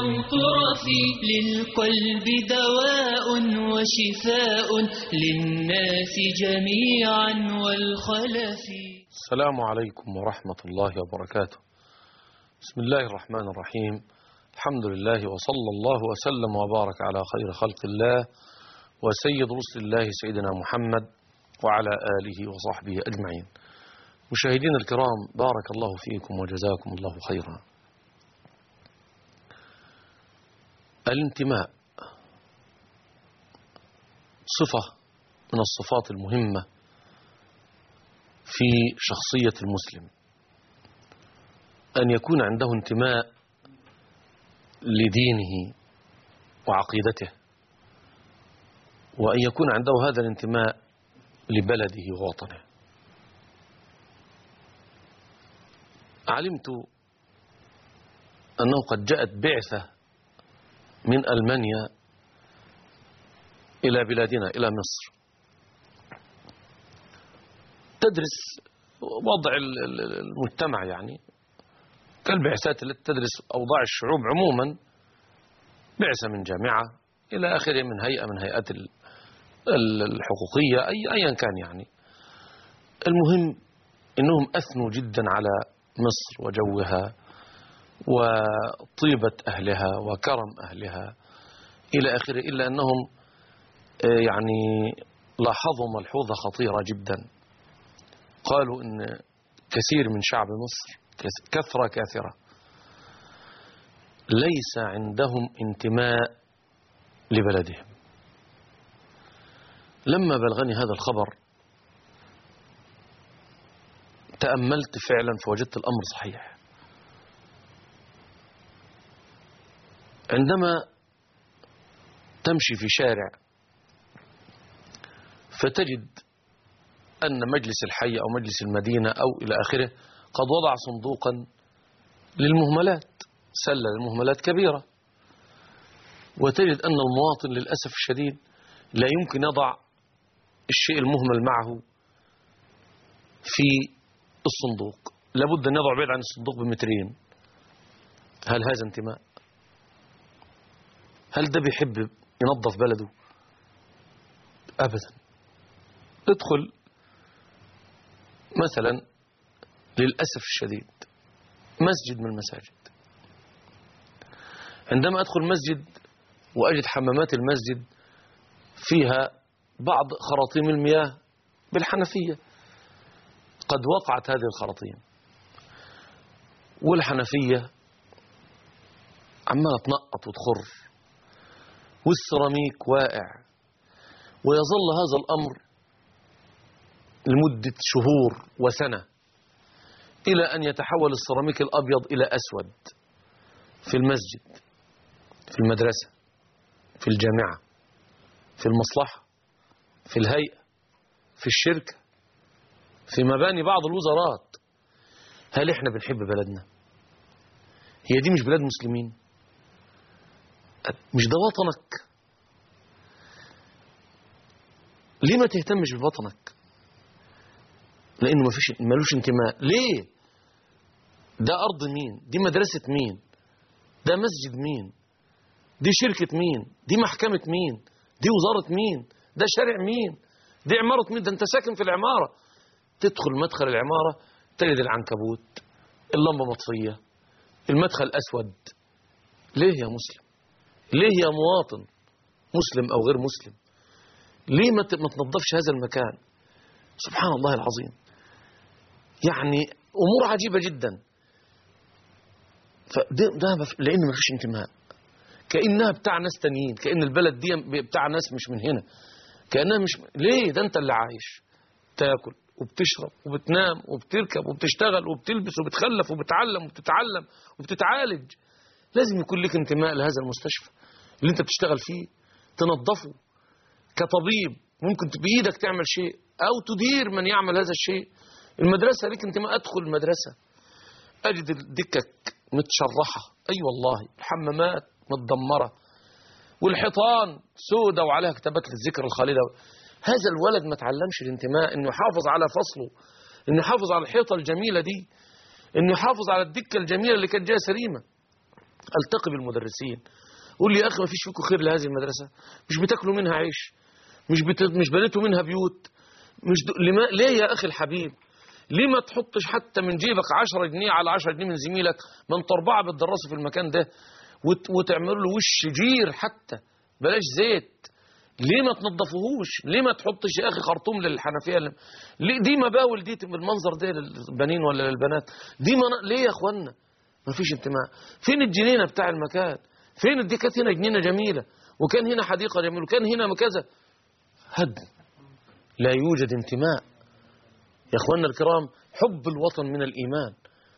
طرف، للقلب دواء وشفاء للناس جميعا والخلف. السلام عليكم ورحمة الله وبركاته. بسم الله الرحمن الرحيم. الحمد لله وصلى الله وسلم وبارك على خير خلق الله وسيد رسل الله سيدنا محمد وعلى آله وصحبه أجمعين. مشاهدين الكرام، بارك الله فيكم وجزاكم الله خيرا. الانتماء صفة من الصفات المهمة في شخصية المسلم، أن يكون عنده انتماء لدينه وعقيدته، وأن يكون عنده هذا الانتماء لبلده ووطنه. علمت أنه قد جاءت بعثة من ألمانيا إلى بلادنا إلى مصر تدرس وضع المجتمع، يعني كالبعثات التي تدرس أوضاع الشعوب عموما، بعثة من جامعة إلى آخره، من هيئة من هيئات الحقوقية، أيا كان. يعني المهم أنهم أثنوا جدا على مصر وجوها وطيبة أهلها وكرم أهلها إلى آخره، إلا أنهم يعني لاحظوا ملحوظة خطيرة جدا. قالوا إن كثير من شعب مصر كثرة كاثرة ليس عندهم انتماء لبلدهم. لما بلغني هذا الخبر تأملت فعلا فوجدت الأمر صحيح. عندما تمشي في شارع فتجد أن مجلس الحي أو مجلس المدينة أو إلى آخره قد وضع صندوقا للمهملات، سلة للمهملات كبيرة، وتجد أن المواطن للأسف الشديد لا يمكن يضع الشيء المهمل معه في الصندوق، لابد أن يضع بعيد عن الصندوق بمترين. هل هذا انتماء؟ هل ده بيحب ينظف بلده؟ أبدا. ادخل مثلا للأسف الشديد مسجد من المساجد، عندما أدخل مسجد وأجد حمامات المسجد فيها بعض خراطيم المياه بالحنفية، قد وقعت هذه الخراطيم والحنفية عمالة تنقط وتخر والسيراميك واقع، ويظل هذا الأمر لمدة شهور وسنة إلى أن يتحول السيراميك الأبيض إلى أسود في المسجد، في المدرسة، في الجامعة، في المصلحة، في الهيئة، في الشركة، في مباني بعض الوزارات. هل احنا بنحب بلدنا؟ هي دي مش بلاد مسلمين؟ مش ده وطنك؟ ليه ما تهتمش بوطنك؟ لأنه ملوش انتماء. ليه؟ ده أرض مين؟ دي مدرسة مين؟ ده مسجد مين؟ دي شركة مين؟ دي محكمة مين؟ دي وزارة مين؟ ده شارع مين؟ دي عمارة مين؟ ده أنت ساكن في العمارة. تدخل مدخل العمارة تجد العنكبوت، اللمبة مطفية، المدخل أسود. ليه يا مسلم؟ ليه يا مواطن مسلم أو غير مسلم؟ ليه ما تنظفش هذا المكان؟ سبحان الله العظيم، يعني أمور عجيبة جدا. لأن ما فيش انتماء، كأنها بتاع ناس تانيين، كأن البلد دي بتاع ناس مش من هنا، كأنها مش. ليه؟ ده أنت اللي عايش، تاكل وبتشرب وبتنام وبتركب وبتشتغل وبتلبس وبتخلف وبتعلم وبتتعلم وبتتعالج. لازم يكون لك انتماء لهذا المستشفى اللي انت بتشتغل فيه، تنظفه. كطبيب ممكن بإيدك تعمل شيء أو تدير من يعمل هذا الشيء. المدرسة لك انتماء، أدخل المدرسة أجد الدكك متشرحة، أي والله، الحمامات متدمرة والحيطان سودة وعليها كتابات للذكر الخالدة. هذا الولد ما تعلمش الانتماء، انه يحافظ على فصله، انه يحافظ على الحيطة الجميلة دي، انه يحافظ على الدكة الجميلة اللي كانت جاية سليمة. التقي بالمدرسين، قول لي يا اخي ما فيش فيكم خير لهذه المدرسه؟ مش بتاكلوا منها عيش؟ مش بنيتوا منها بيوت؟ ليه يا اخي الحبيب؟ ليه ما تحطش حتى من جيبك 10 جنيه على 10 جنيه من زميلك، ما انتوا 4 بتدرسوا في المكان ده، وتعملوا له وش جير حتى، بلاش زيت. ليه ما تنظفوهوش؟ ليه ما تحطش يا اخي خرطوم للحنفيه؟ ليه دي مباول دي بالمنظر ده للبنين ولا للبنات؟ ليه يا اخوانا؟ ما فيش انتماء. فين الجنينه بتاع المكان؟ فين دي؟ كانت هنا جنينه جميله، وكان هنا حديقه جميله، وكان هنا كذا. هدم، لا يوجد انتماء. يا اخوانا الكرام، حب الوطن من الايمان.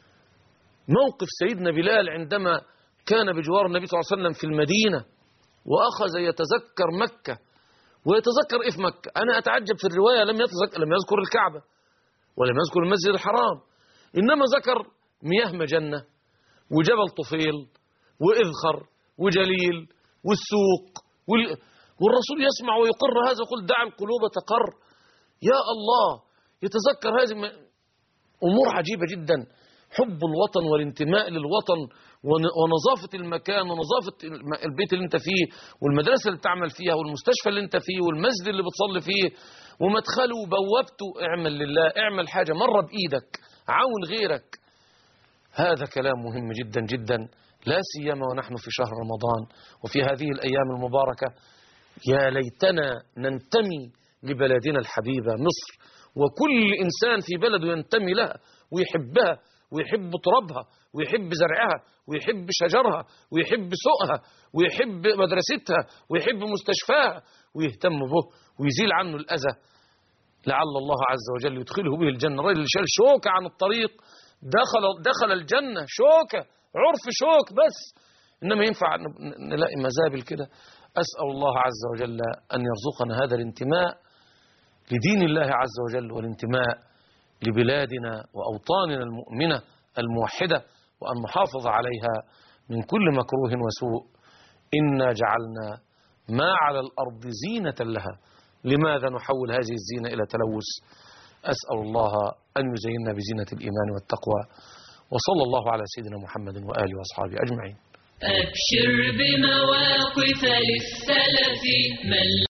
موقف سيدنا بلال عندما كان بجوار النبي صلى الله عليه وسلم في المدينه واخذ يتذكر مكه، ويتذكر إيه في مكة؟ أنا أتعجب في الرواية لم يذكر الكعبة ولم يذكر المسجد الحرام، إنما ذكر مياه مجنة وجبل طفيل وإذخر وجليل والسوق والرسول يسمع ويقر هذا، يقول دع القلوب تقر. يا الله، يتذكر هذه أمور عجيبة جدا. حب الوطن والانتماء للوطن ونظافة المكان ونظافة البيت اللي انت فيه والمدرسة اللي بتعمل فيها والمستشفى اللي انت فيه والمسجد اللي بتصلي فيه ومدخله وبوابته. اعمل لله، اعمل حاجة مرة بإيدك، عاون غيرك. هذا كلام مهم جدا جدا، لا سيما ونحن في شهر رمضان وفي هذه الأيام المباركة. يا ليتنا ننتمي لبلدنا الحبيبة مصر، وكل إنسان في بلده ينتمي لها ويحبها ويحب ترابها ويحب زرعها ويحب شجرها ويحب سوقها ويحب مدرستها ويحب مستشفاها ويهتم به ويزيل عنه الأذى، لعل الله عز وجل يدخله به الجنة. الرجل اللي شال شوكة عن الطريق دخل الجنة، شوكة، عرف شوك بس، إنما ينفع نلاقي مزابل كده. أسأل الله عز وجل أن يرزقنا هذا الانتماء لدين الله عز وجل، والانتماء لبلادنا وأوطاننا المؤمنة الموحدة، وأن نحافظ عليها من كل مكروه وسوء. إنا جعلنا ما على الأرض زينة لها، لماذا نحول هذه الزينة إلى تلوث؟ أسأل الله أن يزيننا بزينة الإيمان والتقوى، وصلى الله على سيدنا محمد وآله وأصحابه أجمعين. أبشر بمواقف للسلف من